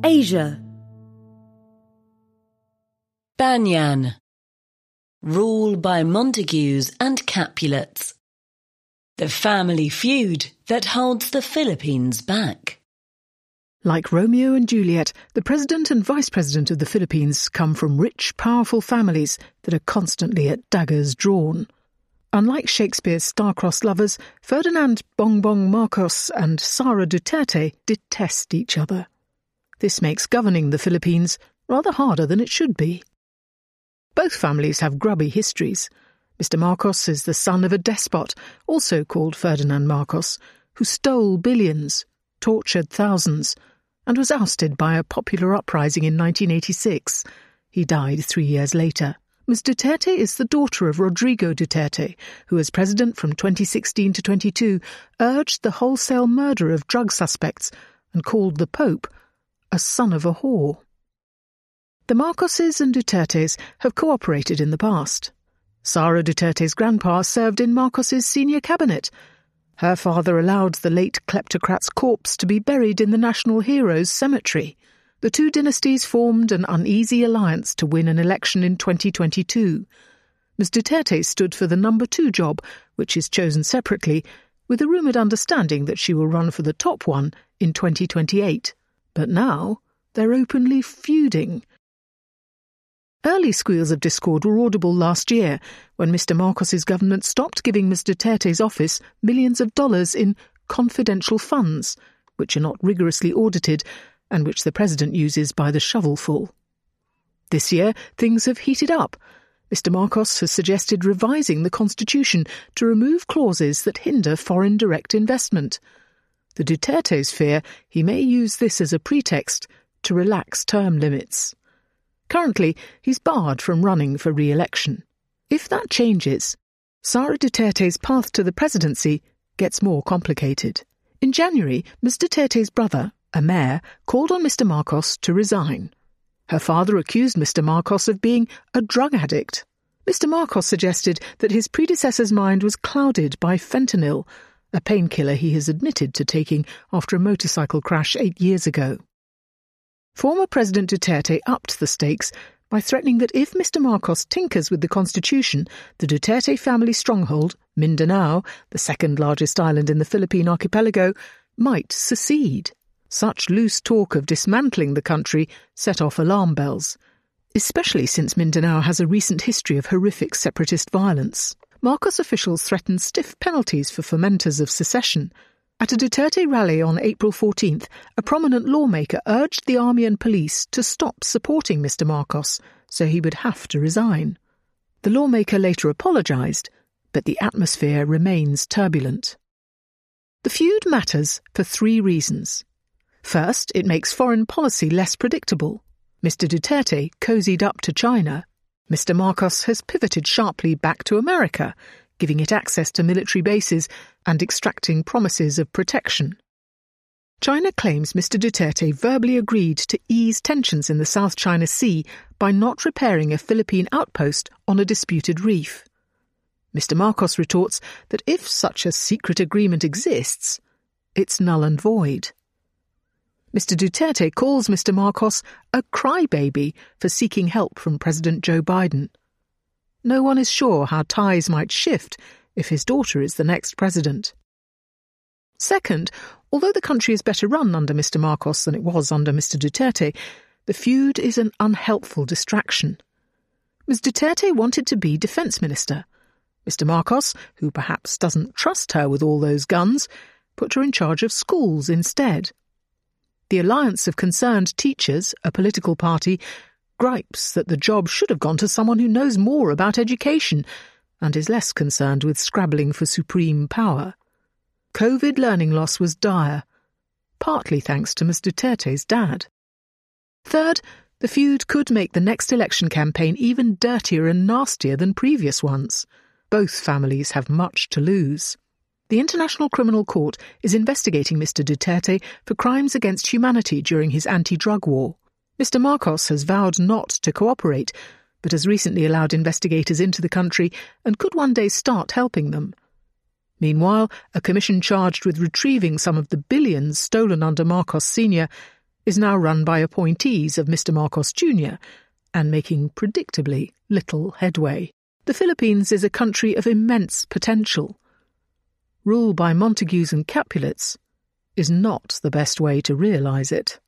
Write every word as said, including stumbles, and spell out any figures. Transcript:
Asia. Banyan. Rule by Montagues and Capulets. The family feud that holds the Philippines back. Like Romeo and Juliet, the president and vice president of the Philippines come from rich, powerful families that are constantly at daggers drawn. Unlike Shakespeare's star-crossed lovers, Ferdinand Bongbong Marcos and Sara Duterte detest each other. This makes governing the Philippines rather harder than it should be. Both families have grubby histories. Mister Marcos is the son of a despot, also called Ferdinand Marcos, who stole billions, tortured thousands, and was ousted by a popular uprising in nineteen eighty-six. He died three years later. Miz Duterte is the daughter of Rodrigo Duterte, who as president from twenty sixteen to twenty-two urged the wholesale murder of drug suspects and called the Pope a son of a whore. The Marcoses and Dutertes have cooperated in the past. Sara Duterte's grandpa served in Marcos's senior cabinet. Her father allowed the late kleptocrat's corpse to be buried in the National Heroes Cemetery. The two dynasties formed an uneasy alliance to win an election in twenty twenty-two. Miz Duterte stood for the number two job, which is chosen separately, with a rumoured understanding that she will run for the top one in twenty twenty-eight. But now they're openly feuding. Early squeals of discord were audible last year when Mister Marcos's government stopped giving Miz Duterte's office millions of dollars in confidential funds, which are not rigorously audited and which the president uses by the shovelful. This year, things have heated up. Mister Marcos has suggested revising the constitution to remove clauses that hinder foreign direct investment. The Dutertes fear he may use this as a pretext to relax term limits. Currently, he's barred from running for re-election. If that changes, Sara Duterte's path to the presidency gets more complicated. In January, Miz Duterte's brother, a mayor, called on Mister Marcos to resign. Her father accused Mister Marcos of being a drug addict. Mister Marcos suggested that his predecessor's mind was clouded by fentanyl, a painkiller he has admitted to taking after a motorcycle crash eight years ago. Former President Duterte upped the stakes by threatening that if Mister Marcos tinkers with the constitution, the Duterte family stronghold, Mindanao, the second largest island in the Philippine archipelago, might secede. Such loose talk of dismantling the country set off alarm bells, especially since Mindanao has a recent history of horrific separatist violence. Marcos officials threatened stiff penalties for fomenters of secession. At a Duterte rally on April fourteenth, a prominent lawmaker urged the army and police to stop supporting Mister Marcos, so he would have to resign. The lawmaker later apologised, but the atmosphere remains turbulent. The feud matters for three reasons. First, it makes foreign policy less predictable. Mister Duterte cozied up to China. Mister Marcos has pivoted sharply back to America, giving it access to military bases and extracting promises of protection. China claims Mister Duterte verbally agreed to ease tensions in the South China Sea by not repairing a Philippine outpost on a disputed reef. Mister Marcos retorts that if such a secret agreement exists, it's null and void. Mister Duterte calls Mister Marcos a crybaby for seeking help from President Joe Biden. No one is sure how ties might shift if his daughter is the next president. Second, although the country is better run under Mister Marcos than it was under Mister Duterte, the feud is an unhelpful distraction. Miz Duterte wanted to be defence minister. Mister Marcos, who perhaps doesn't trust her with all those guns, put her in charge of schools instead. The Alliance of Concerned Teachers, a political party, gripes that the job should have gone to someone who knows more about education and is less concerned with scrabbling for supreme power. COVID learning loss was dire, partly thanks to Miz Duterte's dad. Third, the feud could make the next election campaign even dirtier and nastier than previous ones. Both families have much to lose. The International Criminal Court is investigating Mister Duterte for crimes against humanity during his anti-drug war. Mister Marcos has vowed not to cooperate, but has recently allowed investigators into the country and could one day start helping them. Meanwhile, a commission charged with retrieving some of the billions stolen under Marcos Senior is now run by appointees of Mister Marcos Junior and making predictably little headway. The Philippines is a country of immense potential. Rule by Montagues and Capulets is not the best way to realise it.